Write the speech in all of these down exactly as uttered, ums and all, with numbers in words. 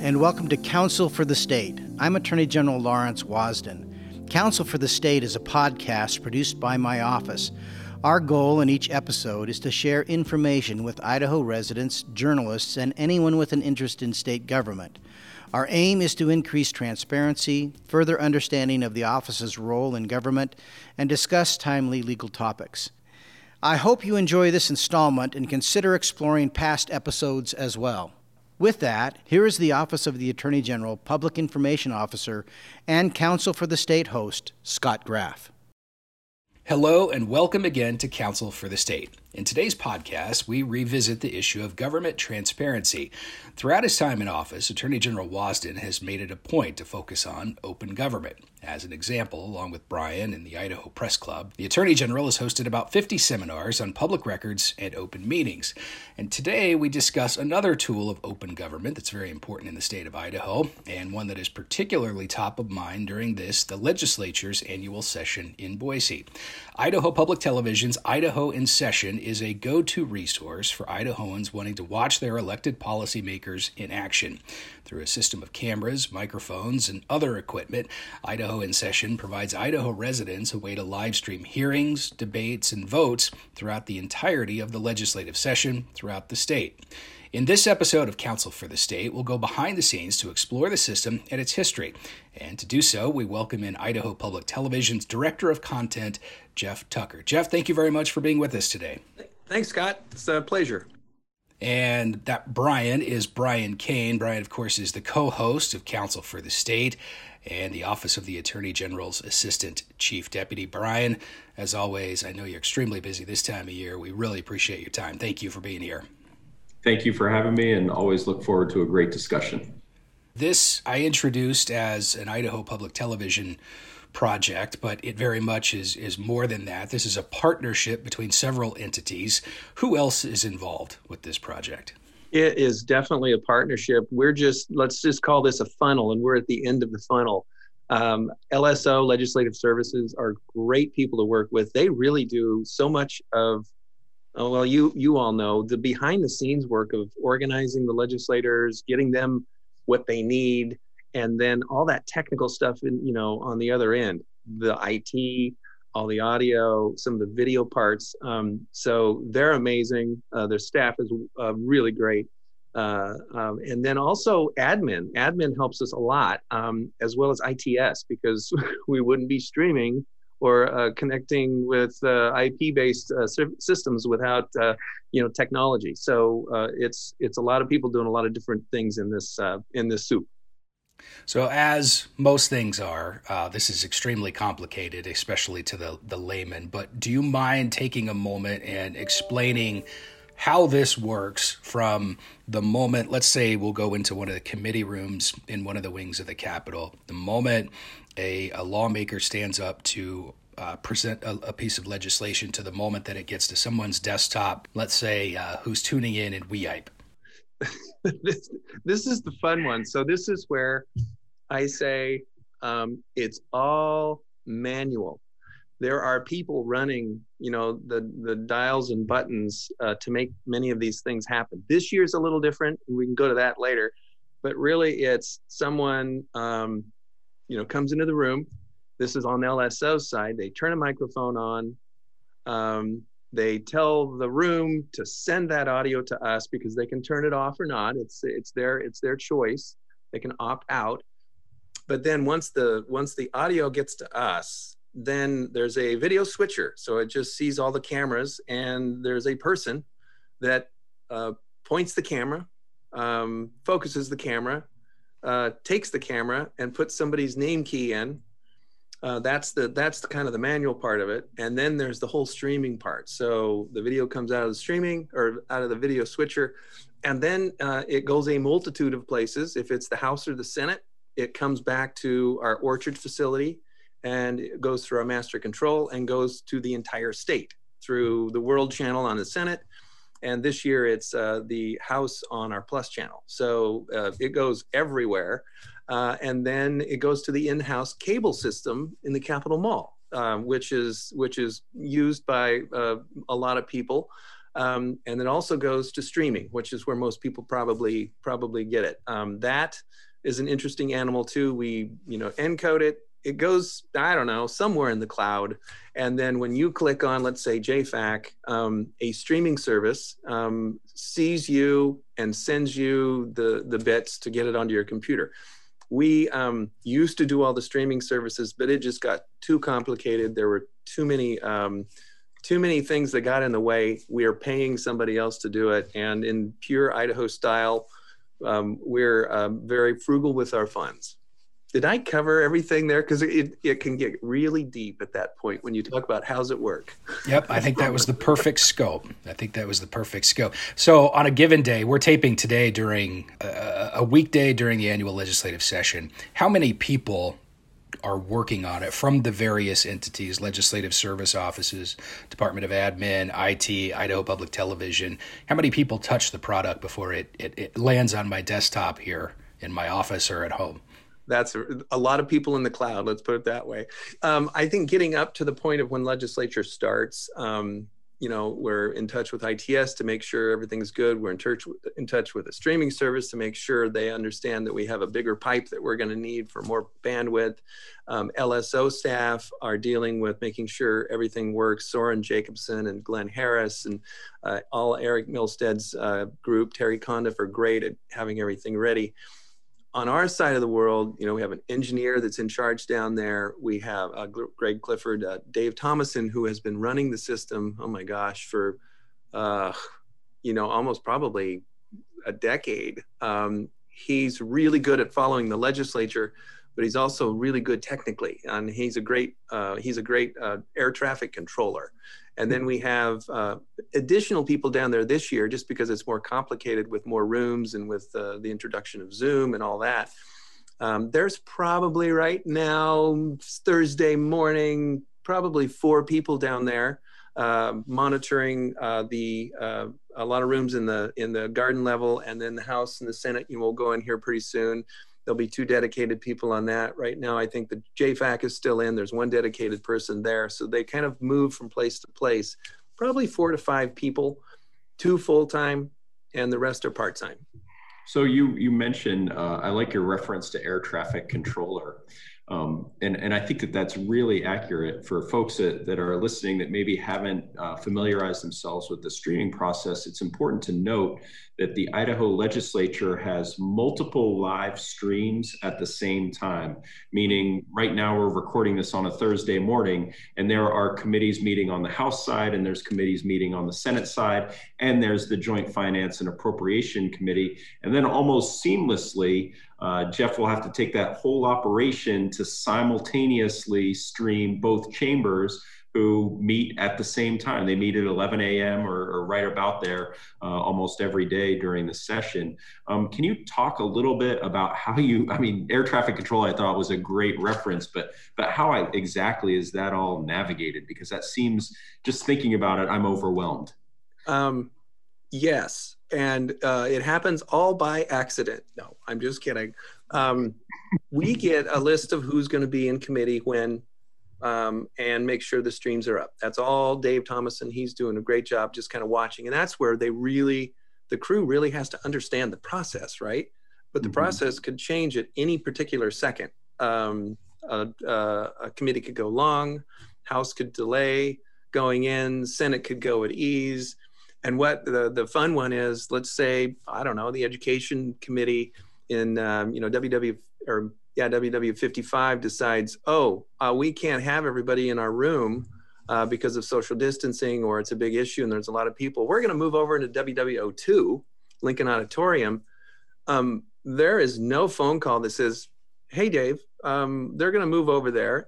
and welcome to Counsel for the State. I'm Attorney General Lawrence Wasden. Counsel for the State is a podcast produced by my office. Our goal in each episode is to share information with Idaho residents, journalists, and anyone with an interest in state government. Our aim is to increase transparency, further understanding of the office's role in government, and discuss timely legal topics. I hope you enjoy this installment and consider exploring past episodes as well. With that, here is the Office of the Attorney General, Public Information Officer, and Counsel for the State host, Scott Graff. Hello and welcome again to Counsel for the State. In today's podcast, we revisit the issue of government transparency. Throughout his time in office, Attorney General Wasden has made it a point to focus on open government. As an example, along with Brian and the Idaho Press Club, the Attorney General has hosted about fifty seminars on public records and open meetings. And today we discuss another tool of open government that's very important in the state of Idaho, and one that is particularly top of mind during this, the legislature's annual session in Boise. Idaho Public Television's Idaho in Session is a go-to resource for Idahoans wanting to watch their elected policymakers in action. Through a system of cameras, microphones, and other equipment, Idaho in Session provides Idaho residents a way to live stream hearings, debates, and votes throughout the entirety of the legislative session throughout the state. In this episode of Counsel for the State, we'll go behind the scenes to explore the system and its history. And to do so, we welcome in Idaho Public Television's Director of Content, Jeff Tucker. Jeff, thank you very much for being with us today. Thanks, Scott. It's a pleasure. And that Brian is Brian Kane. Brian, of course, is the co-host of Counsel for the State and the Office of the Attorney General's Assistant Chief Deputy. Brian, as always, I know you're extremely busy this time of year. We really appreciate your time. Thank you for being here. Thank you for having me, and always look forward to a great discussion. This I introduced as an Idaho Public Television project, but it very much is, is more than that. This is a partnership between several entities. Who else is involved with this project? It is definitely a partnership. We're just, let's just call this a funnel, and we're at the end of the funnel. Um, L S O, Legislative Services, are great people to work with. They really do so much of Oh, well, you you all know the behind the scenes work of organizing the legislators, getting them what they need, and then all that technical stuff, in, you know, on the other end, the I T, all the audio, some of the video parts. Um, so they're amazing. Uh, their staff is uh, really great. Uh, um, and then also admin. Admin helps us a lot, um, as well as I T S, because we wouldn't be streaming or uh, connecting with uh, I P-based uh, systems without, uh, you know, technology. So uh, it's it's a lot of people doing a lot of different things in this uh, in this soup. So as most things are, uh, this is extremely complicated, especially to the, the layman. But do you mind taking a moment and explaining how this works from the moment, let's say we'll go into one of the committee rooms in one of the wings of the Capitol, the moment a, a lawmaker stands up to uh, present a, a piece of legislation to the moment that it gets to someone's desktop, let's say uh, who's tuning in in WeIpe? this, this is the fun one. So this is where I say um, it's all manual. There are people running, you know, the, the dials and buttons uh, to make many of these things happen. This year's a little different, and we can go to that later. But really, it's someone, um, you know, comes into the room. This is on L S O's side. They turn a microphone on. Um, they tell the room to send that audio to us because they can turn it off or not. It's it's their it's their choice. They can opt out. But then once the once the audio gets to us, then there's a video switcher. So it just sees all the cameras, and there's a person that uh, points the camera, um, focuses the camera, uh, takes the camera and puts somebody's name key in. Uh, that's the that's the kind of the manual part of it. And then there's the whole streaming part. So the video comes out of the streaming or out of the video switcher, and then uh, it goes a multitude of places. If it's the House or the Senate, it comes back to our Orchard facility, and it goes through our master control and goes to the entire state through the World channel on the Senate. And this year it's uh, the House on our Plus channel. So uh, it goes everywhere. Uh, and then it goes to the in-house cable system in the Capitol Mall, uh, which is which is used by uh, a lot of people. Um, and it also goes to streaming, which is where most people probably probably get it. Um, that is an interesting animal too. We, you know, encode it. It goes, I don't know, somewhere in the cloud. And then when you click on, let's say J FAC, um, a streaming service um, sees you and sends you the, the bits to get it onto your computer. We um, used to do all the streaming services, but it just got too complicated. There were too many um, too many things that got in the way. We are paying somebody else to do it. And in pure Idaho style, um, we're um, very frugal with our funds. Did I cover everything there? Because it, it can get really deep at that point when you talk about how's it work. Yep, I think that was the perfect scope. I think that was the perfect scope. So on a given day, we're taping today during a, a weekday during the annual legislative session. How many people are working on it from the various entities, legislative service offices, Department of Admin, I T, Idaho Public Television? How many people touch the product before it, it, it lands on my desktop here in my office or at home? That's a, a lot of people in the cloud, let's put it that way. Um, I think getting up to the point of when legislature starts, um, you know, we're in touch with I T S to make sure everything's good. We're in touch, in touch with a streaming service to make sure they understand that we have a bigger pipe that we're going to need for more bandwidth. Um, L S O staff are dealing with making sure everything works. Soren Jacobson and Glenn Harris and uh, all Eric Milstead's uh, group, Terry Condiff, are great at having everything ready. On our side of the world, you know, we have an engineer that's in charge down there. We have uh, Greg Clifford, uh, Dave Thomason, who has been running the system, oh my gosh, for, uh, you know, almost probably a decade. Um, he's really good at following the legislature, but he's also really good technically. And he's a great, uh, he's a great uh, air traffic controller. And then we have uh, additional people down there this year, just because it's more complicated with more rooms and with uh, the introduction of Zoom and all that. Um, there's probably right now, Thursday morning, probably four people down there uh, monitoring uh, the uh, a lot of rooms in the in the garden level, and then the House and the Senate. You know, will go in here pretty soon. There'll be two dedicated people on that. Right now, I think the J FAC is still in. There's one dedicated person there. So they kind of move from place to place. Probably four to five people, two full-time, and the rest are part-time. So you you mentioned, uh, I like your reference to air traffic controller. Um, and, and I think that that's really accurate for folks that, that are listening that maybe haven't uh, familiarized themselves with the streaming process. It's important to note that the Idaho legislature has multiple live streams at the same time, meaning right now we're recording this on a Thursday morning, and there are committees meeting on the House side, and there's committees meeting on the Senate side, and there's the Joint Finance and Appropriation Committee. And then almost seamlessly, Uh, Jeff will have to take that whole operation to simultaneously stream both chambers who meet at the same time. They meet at eleven a m or, or right about there uh, almost every day during the session. Um, can you talk a little bit about how you, I mean, air traffic control I thought was a great reference, but but how I, exactly is that all navigated? Because that seems, just thinking about it, I'm overwhelmed. Um, yes. And uh, it happens all by accident. No, I'm just kidding. Um, we get a list of who's going to be in committee when, um, and make sure the streams are up. That's all Dave Thomason. He's doing a great job just kind of watching. And that's where they really, the crew really has to understand the process, right? But the mm-hmm. process could change at any particular second. Um, a, a, a committee could go long, House could delay going in, Senate could go at ease. And what the, the fun one is, let's say, I don't know, the Education Committee in, um, you know, W W or yeah, W W fifty-five decides, oh, uh, we can't have everybody in our room uh, because of social distancing, or it's a big issue and there's a lot of people. We're going to move over into W W O two, Lincoln Auditorium. Um, there is no phone call that says, hey, Dave, um, they're going to move over there.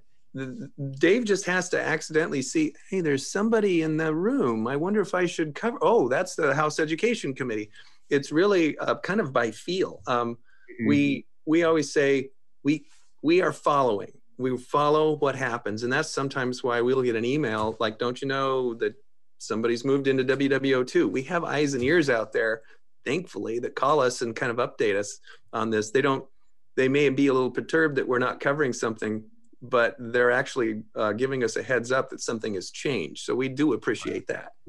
Dave just has to accidentally see, hey, there's somebody in the room. I wonder if I should cover. Oh, that's the House Education Committee. It's really uh, kind of by feel. Um, mm-hmm. We we always say we we are following. We follow what happens, and that's sometimes why we'll get an email like, "Don't you know that somebody's moved into W W O two?" We have eyes and ears out there, thankfully, that call us and kind of update us on this. They don't. They may be a little perturbed that we're not covering something, but they're actually uh, giving us a heads up that something has changed. So we do appreciate that.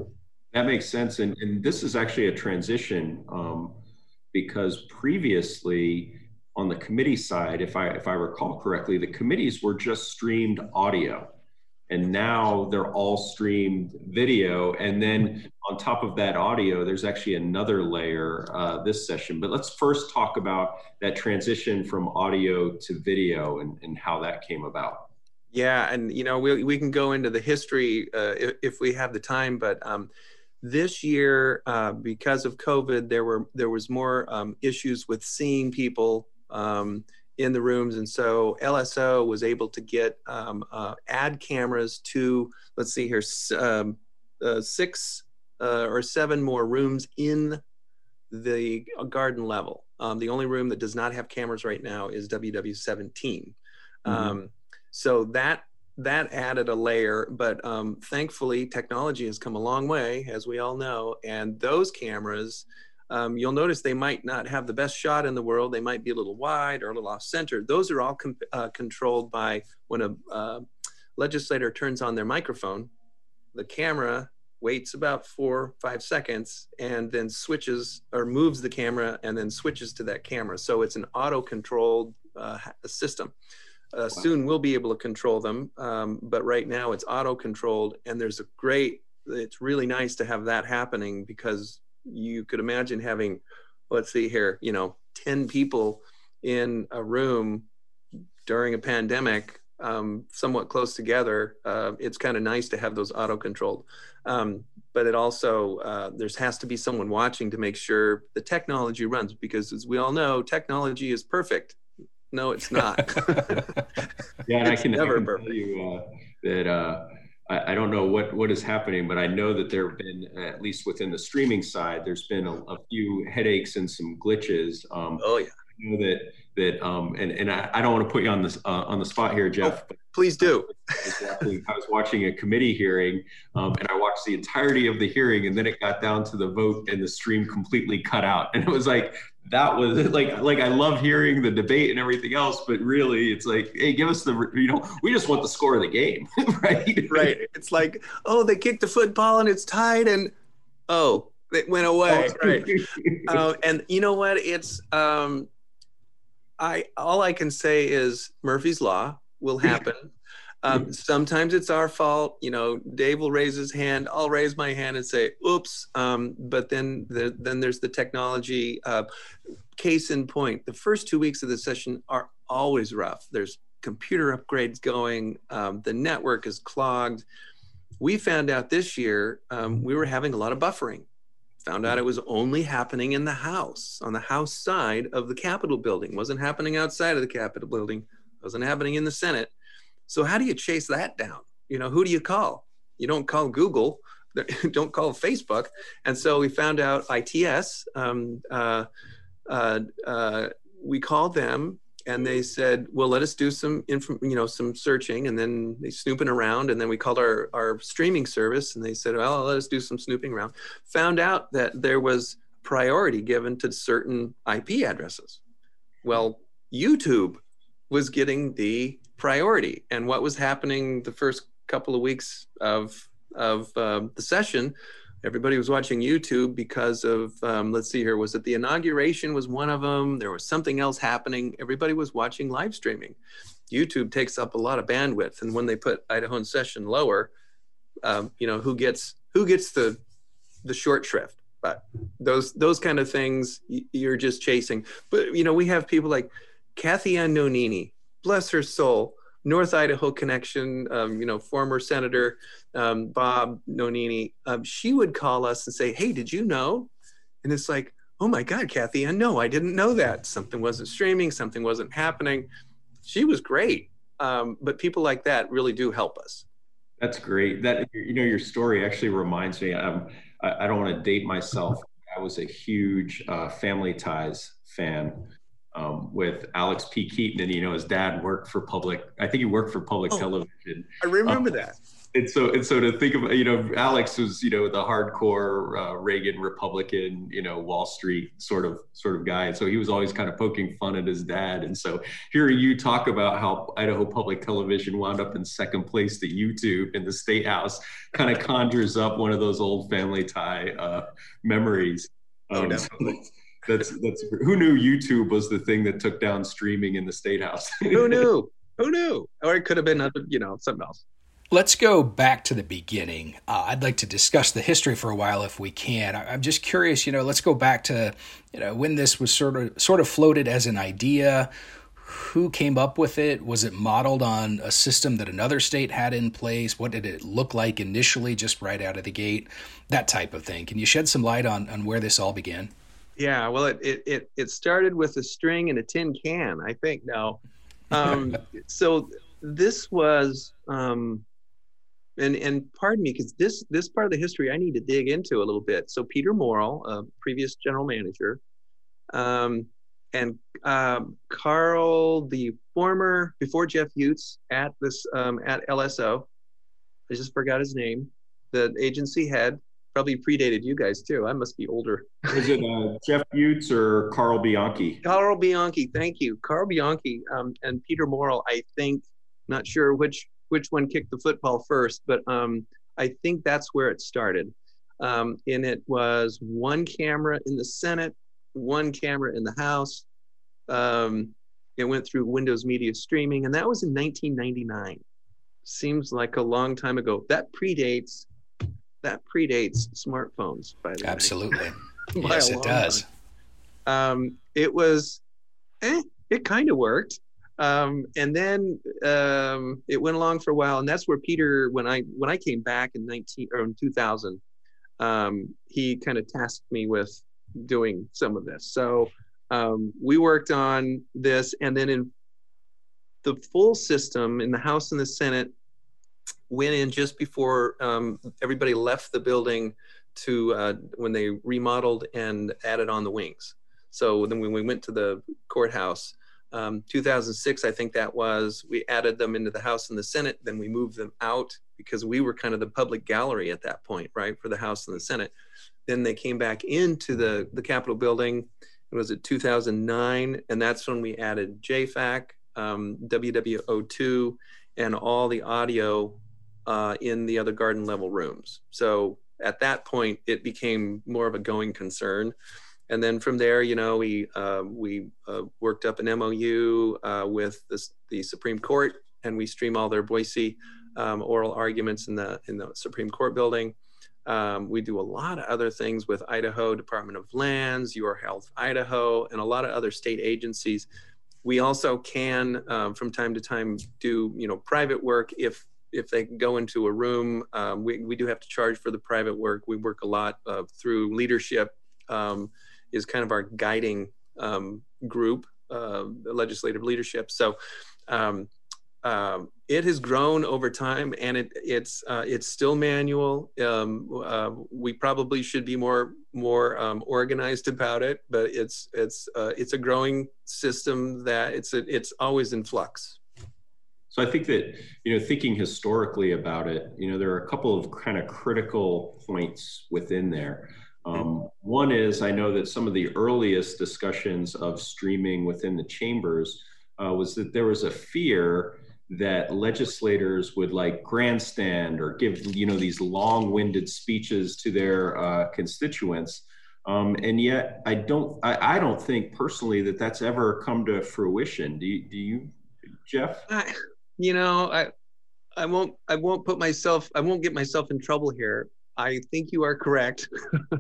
That makes sense. And, and this is actually a transition um, because previously on the committee side, if I, if I recall correctly, the committees were just streamed audio. And now they're all streamed video. And then on top of that audio, there's actually another layer uh, this session. But let's first talk about that transition from audio to video and, and how that came about. Yeah, and you know, we, we can go into the history uh, if, if we have the time, but um, this year, uh, because of COVID, there were there was more um, issues with seeing people um, in the rooms, and so L S O was able to get um, uh, add cameras to, let's see here, um, uh, six uh, or seven more rooms in the garden level. Um, the only room that does not have cameras right now is W W seventeen. Mm-hmm. Um, so that that added a layer, but um, thankfully technology has come a long way, as we all know, and those cameras, Um, you'll notice they might not have the best shot in the world. They might be a little wide or a little off center. Those are all com uh, controlled by when a uh, legislator turns on their microphone, the camera waits about four, five seconds and then switches or moves the camera and then switches to that camera. So it's an auto-controlled uh, system. Uh, wow. Soon we'll be able to control them, um, but right now it's auto-controlled, and there's a great, it's really nice to have that happening, because you could imagine having, let's see here, you know, ten people in a room during a pandemic, um, somewhat close together. Uh, it's kind of nice to have those auto-controlled. Um, but it also, uh, there has to be someone watching to make sure the technology runs, because as we all know, technology is perfect. No, it's not. Yeah, and it's I can never I can perfect. tell you uh, that uh, I, I don't know what, what is happening, but I know that there have been, at least within the streaming side, there's been a, a few headaches and some glitches. Um, oh, yeah. I know that, that um, and, and I, I don't want to put you on, this, uh, on the spot here, Jeff. Oh, but please do. I was, watching, I was watching a committee hearing, um, and I watched the entirety of the hearing, and then it got down to the vote, and the stream completely cut out. And it was like, that was like, like I love hearing the debate and everything else, but really it's like, hey, give us the, you know, we just want the score of the game, right? Right. It's like, oh, they kicked the football and it's tied, and oh, it went away. Right. uh, and you know what? It's, um, I, all I can say is Murphy's Law will happen. Um, sometimes it's our fault. You know, Dave will raise his hand. I'll raise my hand and say, oops. Um, but then, the, then there's the technology. Uh, case in point, the first two weeks of the session are always rough. There's computer upgrades going. Um, the network is clogged. We found out this year um, we were having a lot of buffering. Found out it was only happening in the House, on the House side of the Capitol building. Wasn't happening outside of the Capitol building. Wasn't happening in the Senate. So how do you chase that down? You know, who do you call? You don't call Google, don't call Facebook. And so we found out I T S, um, uh, uh, uh, we called them and they said, well, let us do some, info, you know, some searching, and then they snooping around. And then we called our, our streaming service and they said, well, let us do some snooping around. Found out that there was priority given to certain I P addresses. Well, YouTube was getting the priority. And what was happening the first couple of weeks of, of um, the session, everybody was watching YouTube because of, um, let's see here, was it the inauguration was one of them? There was something else happening. Everybody was watching live streaming. YouTube takes up a lot of bandwidth. And when they put Idaho in session lower, um, you know, who gets, who gets the, the short shrift? But those, those kind of things you're just chasing. But, you know, we have people like Kathy Ann Nonini, bless her soul, North Idaho connection, um, you know, former Senator um, Bob Nonini, um, she would call us and say, hey, did you know? And it's like, oh my God, Kathy, I know, I didn't know that. Something wasn't streaming, something wasn't happening. She was great. Um, but people like that really do help us. That's great. That, you know, your story actually reminds me, um, I, I don't want to date myself. I was a huge uh, Family Ties fan. um, with Alex P. Keaton, and you know his dad worked for public. I think he worked for public Oh, television. I remember um, that. And so, and so to think of, you know, Alex was, you know, the hardcore uh, Reagan Republican, you know, Wall Street sort of sort of guy. And so he was always kind of poking fun at his dad. And so hearing you talk about how Idaho Public Television wound up in second place to YouTube in the State House kind of conjures up one of those old family tie uh, memories. Oh, Um, definitely. so that's, that's, who knew YouTube was the thing that took down streaming in the State House? Who knew? Who knew? Or it could have been, other, you know, something else. Let's go back to the beginning. Uh, I'd like to discuss the history for a while if we can. I, I'm just curious, you know, let's go back to, you know, when this was sort of sort of floated as an idea. Who came up with it? Was it modeled on a system that another state had in place? What did it look like initially, just right out of the gate? That type of thing. Can you shed some light on, on where this all began? Yeah, well, it, it, it, it started with a string and a tin can, I think. No. Um, so this was... Um, And and pardon me, because this this part of the history I need to dig into a little bit. So Peter Morrill, a previous general manager, um, and um, Carl, the former before Jeff Utes at this um, at L S O, I just forgot his name. The agency head probably predated you guys too. I must be older. Is it uh, Jeff Utes or Carl Bianchi? Carl Bianchi, thank you, Carl Bianchi, um, and Peter Morrill. I think, not sure which. which one kicked the football first, but um, I think that's where it started. Um, and it was one camera in the Senate, one camera in the House. Um, it went through Windows Media Streaming, and that was in nineteen ninety-nine. Seems like a long time ago. That predates, that predates smartphones, by the way. Absolutely. By Yes, a it long does. time. Um, it was, eh, it kind of worked. Um, and then um, it went along for a while, and that's where Peter, when I when I came back in nineteen or in two thousand, um, he kind of tasked me with doing some of this. So um, we worked on this, and then in the full system in the House and the Senate went in just before um, everybody left the building to uh, when they remodeled and added on the wings. So then when we went to the courthouse. Um, two thousand six, I think that was, we added them into the House and the Senate, then we moved them out because we were kind of the public gallery at that point, right, for the House and the Senate. Then they came back into the, the Capitol building. It was at two thousand nine, and that's when we added J FAC, um, W W O two, and all the audio uh, in the other garden level rooms. So at that point, it became more of a going concern. And then from there, you know, we uh, we uh, worked up an M O U uh, with this, the Supreme Court, and we stream all their Boise um, oral arguments in the in the Supreme Court building. Um, we do a lot of other things with Idaho Department of Lands, Your Health Idaho, and a lot of other state agencies. We also can, um, from time to time, do you know private work if if they go into a room. Um, we we do have to charge for the private work. We work a lot uh, through leadership. Um, is kind of our guiding um, group, uh, legislative leadership. So um, um, it has grown over time, and it, it's uh, it's still manual. Um, uh, we probably should be more more um, organized about it, but it's it's uh, it's a growing system that it's a, it's always in flux. So I think that, you know, thinking historically about it, you know, there are a couple of kind of critical points within there. Um, one is, I know that some of the earliest discussions of streaming within the chambers uh, was that there was a fear that legislators would like grandstand or give, you know, these long-winded speeches to their uh, constituents. Um, and yet I don't, I, I don't think personally that that's ever come to fruition. Do you, do you Jeff? I, you know, I, I won't, I won't put myself, I won't get myself in trouble here. I think you are correct.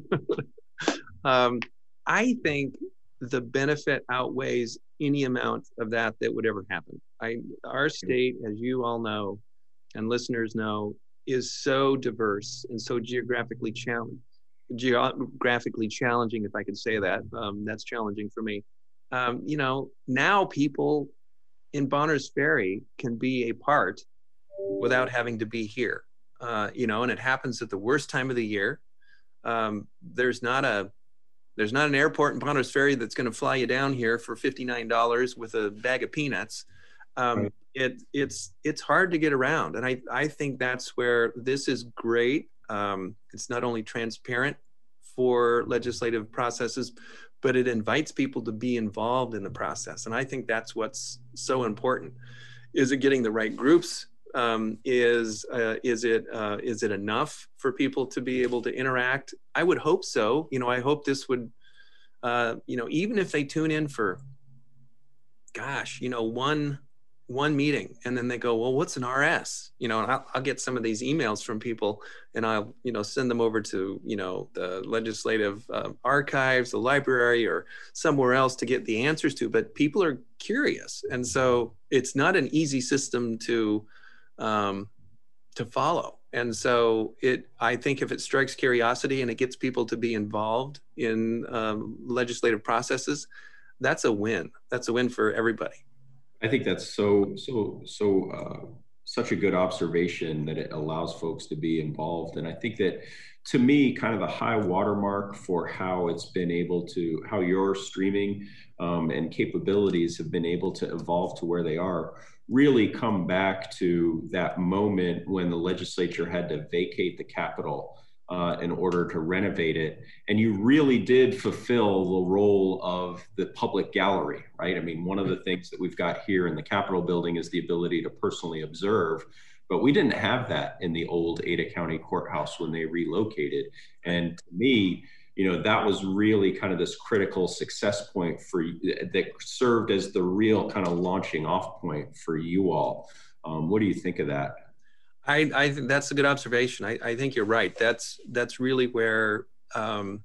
um, I think the benefit outweighs any amount of that that would ever happen. I, our state, as you all know, and listeners know, is so diverse and so geographically challenged. Geographically challenging, if I could say that. Um, that's challenging for me. Um, you know, now people in Bonners Ferry can be a part without having to be here. Uh, you know, and it happens at the worst time of the year. Um, there's not a, There's not an airport in Ponderosa Ferry that's going to fly you down here for fifty-nine dollars with a bag of peanuts. Um, right. It it's it's hard to get around, and I I think that's where this is great. Um, it's not only transparent for legislative processes, but it invites people to be involved in the process, and I think that's what's so important. Is it getting the right groups? Um, is uh, is it uh, is it enough for people to be able to interact? I would hope so. You know, I hope this would, uh, you know, even if they tune in for, gosh, you know, one one meeting, and then they go, well, what's an R S? You know, and I'll, I'll get some of these emails from people, and I'll, you know, send them over to, you know, the legislative uh, archives, the library, or somewhere else to get the answers to. But people are curious, and so it's not an easy system to um, to follow. And so it, I think if it strikes curiosity and it gets people to be involved in um, legislative processes, that's a win. That's a win for everybody. I think that's so, so, so, uh, such a good observation that it allows folks to be involved. And I think that, to me, kind of the high watermark for how it's been able to, how your streaming um, and capabilities have been able to evolve to where they are, really come back to that moment when the legislature had to vacate the Capitol uh, in order to renovate it. And you really did fulfill the role of the public gallery, right? I mean, one of the things that we've got here in the Capitol building is the ability to personally observe, but we didn't have that in the old Ada County Courthouse when they relocated. And to me, you know, that was really kind of this critical success point for that served as the real kind of launching off point for you all. Um, what do you think of that? I, I think that's a good observation. I, I think you're right. That's that's really where um,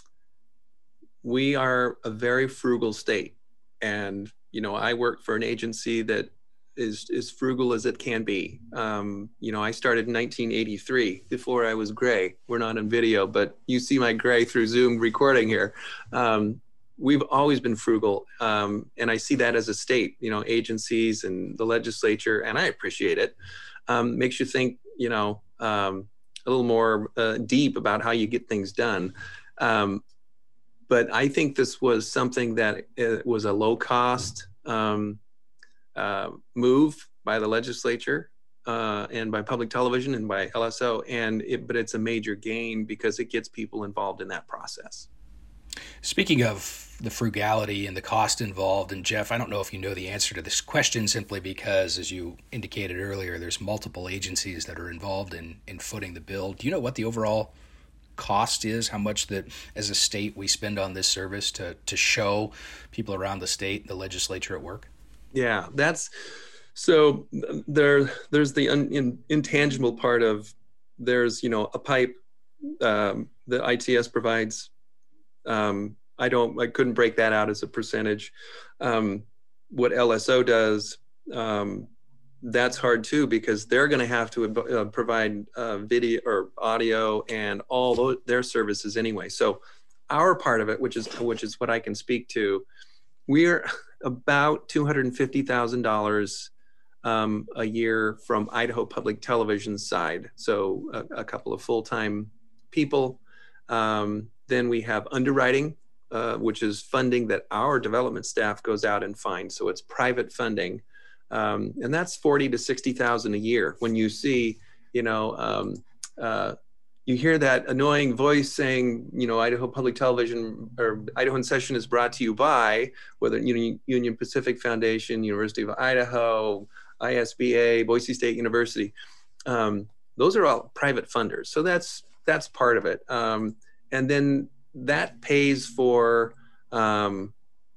we are a very frugal state. And, you know, I work for an agency that is as frugal as it can be. Um, you know, I started in nineteen eighty-three, before I was gray. We're not on video, but you see my gray through Zoom recording here. Um, we've always been frugal. Um, and I see that as a state, you know, agencies and the legislature, and I appreciate it. Um, makes you think, you know, um, a little more uh, deep about how you get things done. Um, but I think this was something that it was a low cost um, uh, move by the legislature uh, and by public television and by L S O. And it, but it's a major gain because it gets people involved in that process. Speaking of the frugality and the cost involved, and Jeff, I don't know if you know the answer to this question simply because, as you indicated earlier, there's multiple agencies that are involved in, in footing the bill. Do you know what the overall cost is, how much that as a state we spend on this service to, to show people around the state, the legislature at work? Yeah, that's, so there, there's the un, in, intangible part of, there's, you know, a pipe um, that I T S provides. Um, I don't, I couldn't break that out as a percentage. Um, what L S O does, um, that's hard too, because they're going to have to uh, provide uh, video or audio and all those, their services anyway. So our part of it, which is, which is what I can speak to, we're about two hundred fifty thousand dollars um, a year from Idaho Public Television's side. So a, a couple of full-time people. Um, Then we have underwriting, uh, which is funding that our development staff goes out and finds. So it's private funding. Um, and that's forty to sixty thousand a year. When you see, you know, um, uh, you hear that annoying voice saying, you know, Idaho Public Television or Idaho in Session is brought to you by, whether you know, Union Pacific Foundation, University of Idaho, I S B A, Boise State University. Um, those are all private funders. So that's, that's part of it. Um, And then that pays for um,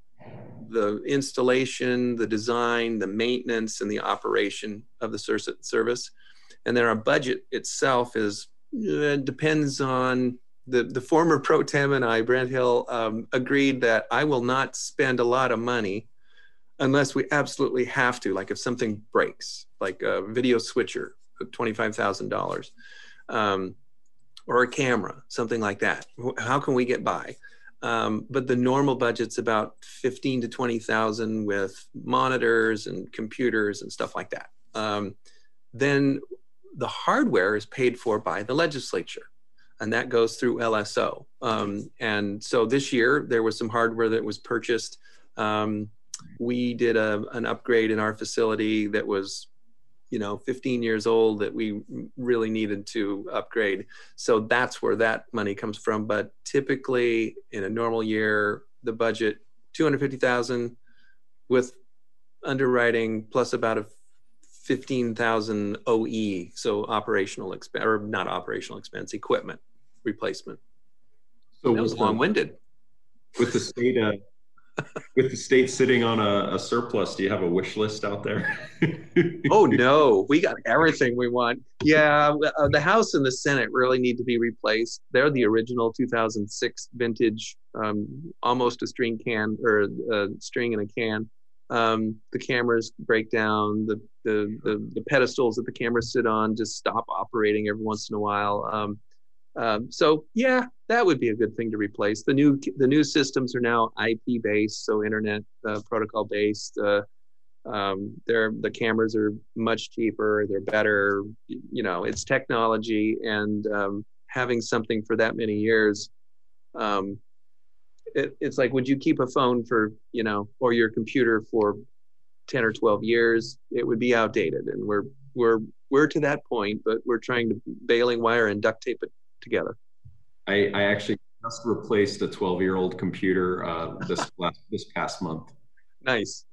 the installation, the design, the maintenance, and the operation of the service. And then our budget itself is, uh, depends on, the, the former pro tem and I, Brent Hill, um, agreed that I will not spend a lot of money unless we absolutely have to, like if something breaks, like a video switcher, twenty-five thousand dollars. Um, or a camera, something like that. How can we get by? Um, but the normal budget's about fifteen to twenty thousand with monitors and computers and stuff like that. Um, then the hardware is paid for by the legislature. and that goes through L S O. Um, and so this year there was some hardware that was purchased. Um, we did a, an upgrade in our facility that was, you know, fifteen years old that we really needed to upgrade. So that's where that money comes from. But typically in a normal year, the budget, two hundred fifty thousand with underwriting plus about a fifteen thousand O E. So operational expense, or not operational expense, equipment replacement. So that was long-winded. With the state, uh, with the state sitting on a, a surplus, do you have a wish list out there? Oh no, we got everything we want. Yeah, uh, the House and the Senate really need to be replaced. They're the original two thousand six vintage, um, almost a string can or a string in a can. Um, the cameras break down. The, the the the pedestals that the cameras sit on just stop operating every once in a while. Um, Um, so yeah, that would be a good thing to replace. The new the new systems are now I P based, so internet uh, protocol based. Uh, um, they're the cameras are much cheaper. They're better. You know, it's technology, and um, having something for that many years, um, it, it's like, would you keep a phone for, you know, or your computer for ten or twelve years? It would be outdated, and we're we're we're to that point, but we're trying to baling wire and duct tape it together. I, I actually just replaced a twelve year old computer uh, this last, this past month. Nice.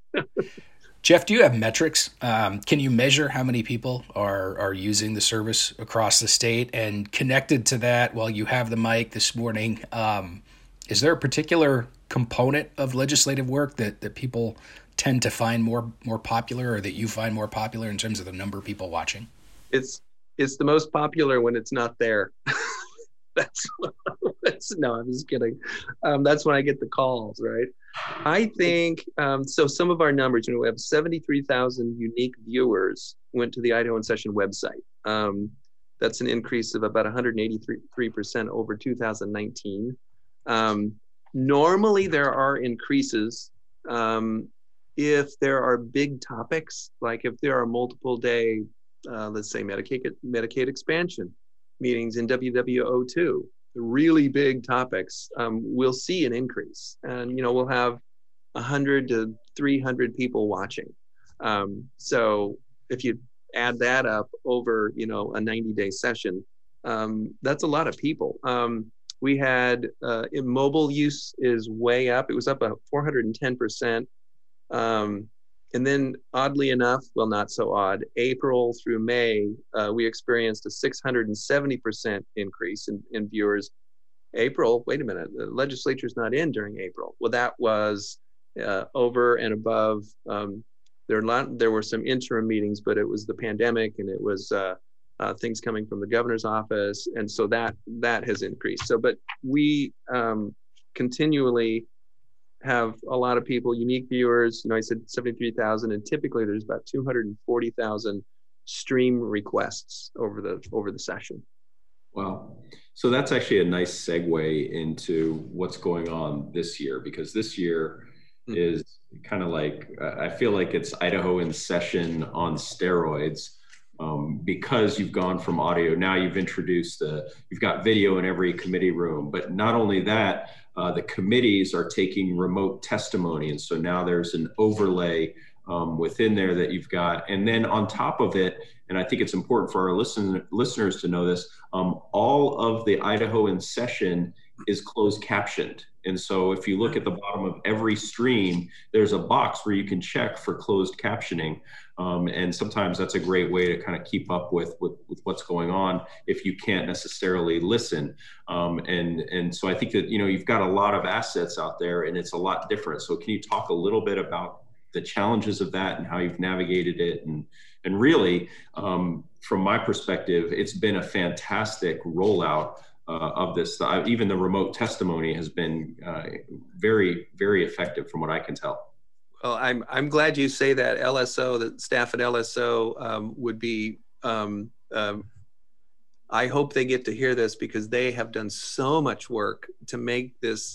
Jeff, do you have metrics? Um, can you measure how many people are are using the service across the state? And connected to that, while you have the mic this morning, um, is there a particular component of legislative work that, that people tend to find more more popular, or that you find more popular in terms of the number of people watching? It's it's the most popular when it's not there. That's, that's no, I'm just kidding. Um, that's when I get the calls, right? I think, um, so some of our numbers, you know, we have seventy-three thousand unique viewers went to the Idaho in Session website. Um, that's an increase of about one hundred eighty-three percent over two thousand nineteen. Um, normally there are increases um, if there are big topics, like if there are multiple day, uh, let's say Medicaid, Medicaid expansion meetings in W W O two, really big topics, um, we'll see an increase. And, you know, we'll have one hundred to three hundred people watching. Um, so if you add that up over, you know, a ninety day session, um, that's a lot of people. Um, we had uh, mobile use is way up. It was up about four hundred ten percent. Um, And then oddly enough, well, not so odd, April through May, uh, we experienced a six hundred seventy percent increase in, in viewers. April, wait a minute, the legislature's not in during April. Well, that was uh, over and above. Um, there, lot, there were some interim meetings, but it was the pandemic, and it was uh, uh, things coming from the governor's office. And so that that has increased. So, but we um, continually have a lot of people, unique viewers. You know, I said seventy-three thousand, and typically there's about two hundred forty thousand stream requests over the over the session. Wow. So that's actually a nice segue into what's going on this year, because this year mm-hmm. is kind of like, uh, I feel like it's Idaho in Session on steroids, um, because you've gone from audio. Now you've introduced the, you've got video in every committee room, but not only that, Uh, the committees are taking remote testimony. And so now there's an overlay um, within there that you've got. And then on top of it, and I think it's important for our listen, listeners to know this, um, all of the Idaho in Session is closed captioned. And so if you look at the bottom of every stream, there's a box where you can check for closed captioning. Um, and sometimes that's a great way to kind of keep up with, with, with what's going on if you can't necessarily listen. Um, and, and so I think that, you know, you've got a lot of assets out there, and it's a lot different. So can you talk a little bit about the challenges of that and how you've navigated it? And, and really, um, from my perspective, it's been a fantastic rollout Uh, of this. Uh, even the remote testimony has been uh, very, very effective from what I can tell. Well, I'm I'm glad you say that. L S O, the staff at L S O um, would be, um, um, I hope they get to hear this, because they have done so much work to make this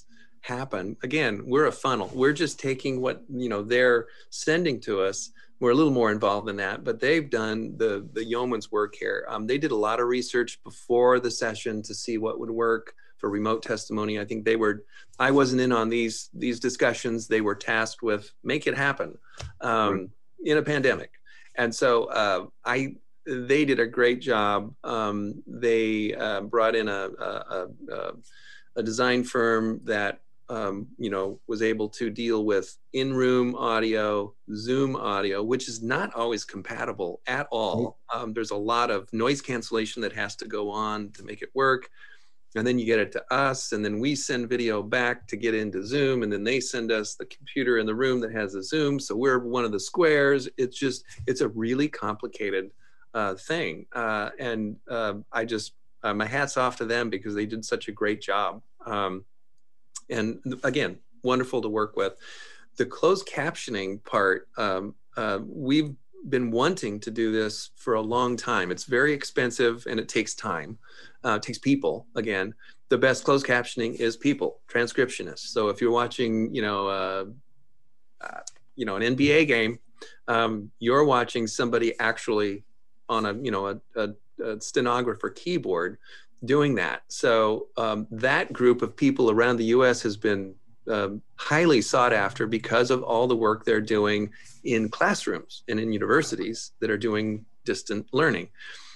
happen. Again, we're a funnel. We're just taking what, you know, they're sending to us. We're a little more involved in that, but they've done the, the yeoman's work here. Um, they did a lot of research before the session to see what would work for remote testimony. I think they were, I wasn't in on these, these discussions. They were tasked with make it happen um, right. in a pandemic. And so uh, I, they did a great job. Um, they uh, brought in a, a, a, a design firm that Um, you know, was able to deal with in-room audio, Zoom audio, which is not always compatible at all. Um, there's a lot of noise cancellation that has to go on to make it work. And then you get it to us, and then we send video back to get into Zoom, and then they send us the computer in the room that has a Zoom. So we're one of the squares. It's just, it's a really complicated uh, thing. Uh, and uh, I just, uh, my hat's off to them because they did such a great job. Um, And again, wonderful to work with. The closed captioning part, um, uh, we've been wanting to do this for a long time. It's very expensive and it takes time. Uh, it takes people. Again, the best closed captioning is people, transcriptionists. So if you're watching, you know, uh, uh, you know, an N B A game, um, you're watching somebody actually on a, you know, a, a, a stenographer keyboard doing that. So um, that group of people around the U S has been um, highly sought after because of all the work they're doing in classrooms and in universities that are doing distant learning.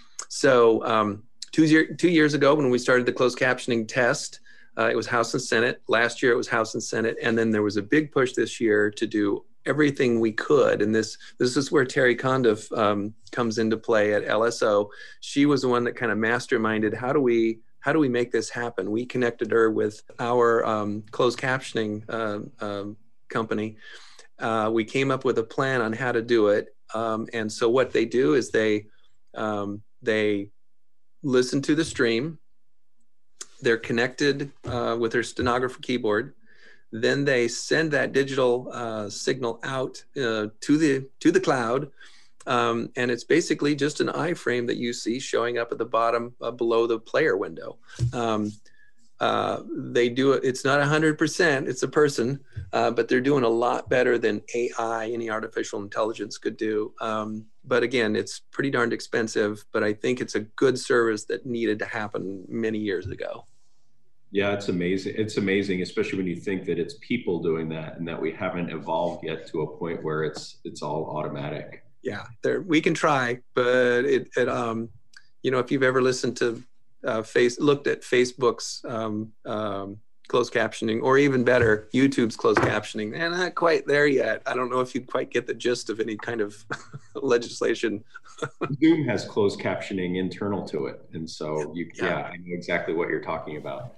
So um, two, year, two years ago when we started the closed captioning test, uh, it was House and Senate. Last year it was House and Senate. And then there was a big push this year to do everything we could. And this this is where Terry Condiff um, comes into play at L S O. She was the one that kind of masterminded, how do we how do we make this happen? We connected her with our um, closed captioning uh, um, company. Uh, we came up with a plan on how to do it. Um, and so what they do is they um, they listen to the stream. They're connected uh, with their stenographer keyboard. Then they send that digital uh, signal out uh, to the to the cloud, um, and it's basically just an iframe that you see showing up at the bottom uh, below the player window. Um, uh, they do it. It's not one hundred percent. It's a person, uh, but they're doing a lot better than A I, any artificial intelligence, could do. Um, but again, it's pretty darned expensive. But I think it's a good service that needed to happen many years ago. Yeah, it's amazing. It's amazing, especially when you think that it's people doing that and that we haven't evolved yet to a point where it's it's all automatic. Yeah, there we can try, but it, it um, you know, if you've ever listened to uh, face looked at Facebook's um, um, closed captioning, or even better, YouTube's closed captioning, they're not quite there yet. I don't know if you quite get the gist of any kind of legislation. Zoom has closed captioning internal to it, and so you, yeah. yeah, I know exactly what you're talking about.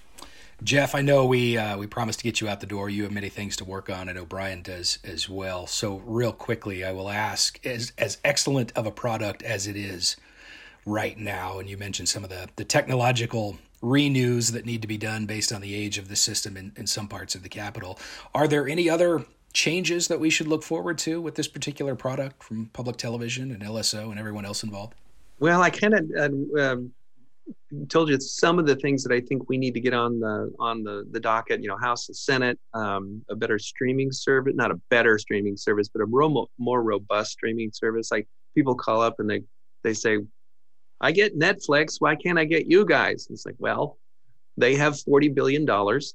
Jeff, I know we uh, we promised to get you out the door. You have many things to work on. I know Brian does as well. So real quickly, I will ask, as as excellent of a product as it is right now, and you mentioned some of the, the technological renews that need to be done based on the age of the system in, in some parts of the Capitol, are there any other changes that we should look forward to with this particular product from Public Television and L S O and everyone else involved? Well, I kind of uh, um, told you some of the things that I think we need to get on the on the, the docket, you know, House and Senate, um, a better streaming service, not a better streaming service, but a more, more robust streaming service. Like people call up and they, they say, I get Netflix, why can't I get you guys? And it's like, well, they have forty billion dollars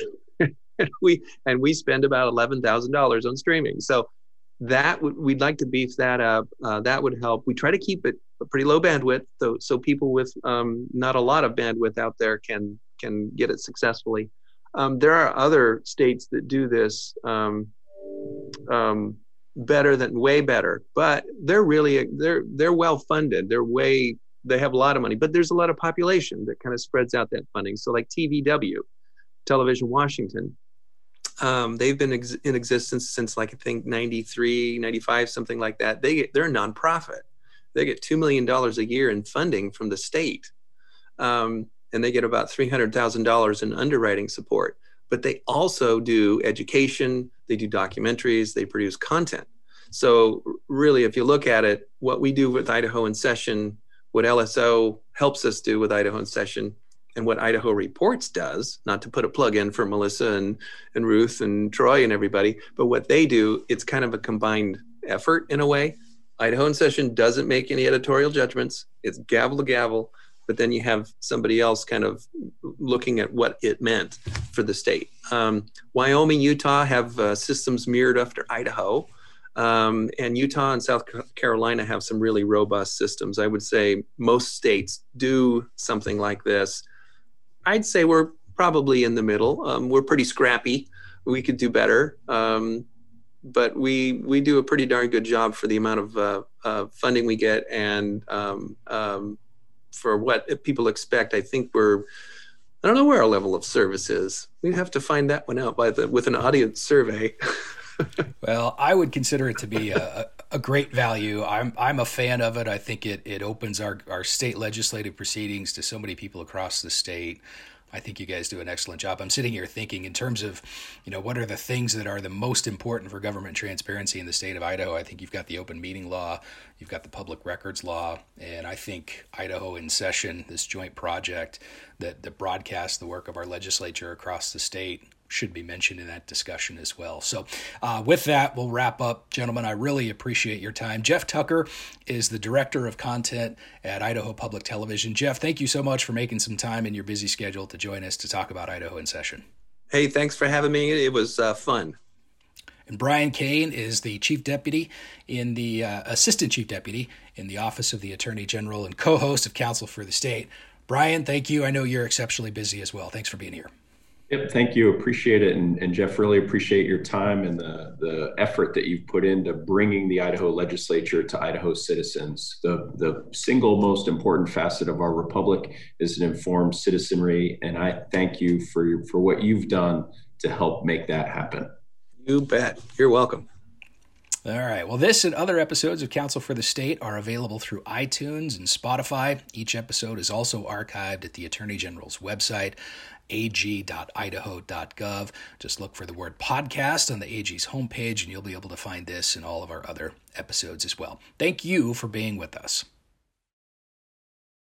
and we and we spend about eleven thousand dollars on streaming. So that would, we'd like to beef that up. Uh, that would help. We try to keep it a pretty low bandwidth, so so people with um, not a lot of bandwidth out there can can get it successfully. Um, there are other states that do this um, um, better than way better, but they're really they're they're well funded. They're way they have a lot of money, but there's a lot of population that kind of spreads out that funding. So like T V W, Television Washington. Um, they've been ex- in existence since like I think ninety-three, ninety-five, something like that. They get, they're a nonprofit. They get two million dollars a year in funding from the state. Um, and they get about three hundred thousand dollars in underwriting support. But they also do education, they do documentaries, they produce content. So really, if you look at it, what we do with Idaho in Session, what L S O helps us do with Idaho in Session, And what Idaho Reports does, not to put a plug in for Melissa and, and Ruth and Troy and everybody, but what they do, it's kind of a combined effort in a way. Idaho in Session doesn't make any editorial judgments. It's gavel to gavel, but then you have somebody else kind of looking at what it meant for the state. Um, Wyoming, Utah have uh, systems mirrored after Idaho. Um, and Utah and South Carolina have some really robust systems. I would say most states do something like this. I'd say we're probably in the middle. Um, we're pretty scrappy. We could do better. Um, but we we do a pretty darn good job for the amount of uh, uh, funding we get and um, um, for what people expect. I think we're, I don't know where our level of service is. We'd have to find that one out by the with an audience survey. Well, I would consider it to be a, a great value. I'm I'm a fan of it. I think it, it opens our, our state legislative proceedings to so many people across the state. I think you guys do an excellent job. I'm sitting here thinking in terms of, you know, what are the things that are the most important for government transparency in the state of Idaho? I think you've got the open meeting law, you've got the public records law, and I think Idaho in Session, this joint project that, that broadcasts the work of our legislature across the state, should be mentioned in that discussion as well. So uh, with that, we'll wrap up. Gentlemen, I really appreciate your time. Jeff Tucker is the Director of Content at Idaho Public Television. Jeff, thank you so much for making some time in your busy schedule to join us to talk about Idaho in Session. Hey, thanks for having me. It was uh, fun. And Brian Kane is the Chief Deputy in the uh, Assistant Chief Deputy in the Office of the Attorney General and co-host of Counsel for the State. Brian, thank you. I know you're exceptionally busy as well. Thanks for being here. Yep, thank you. Appreciate it. And, and Jeff, really appreciate your time and the, the effort that you've put into bringing the Idaho legislature to Idaho citizens. The, the single most important facet of our republic is an informed citizenry. And I thank you for, your, for what you've done to help make that happen. You bet. You're welcome. All right. Well, this and other episodes of Counsel for the State are available through iTunes and Spotify. Each episode is also archived at the Attorney General's website, a g dot idaho dot gov. Just look for the word podcast on the A G's homepage, and you'll be able to find this and all of our other episodes as well. Thank you for being with us.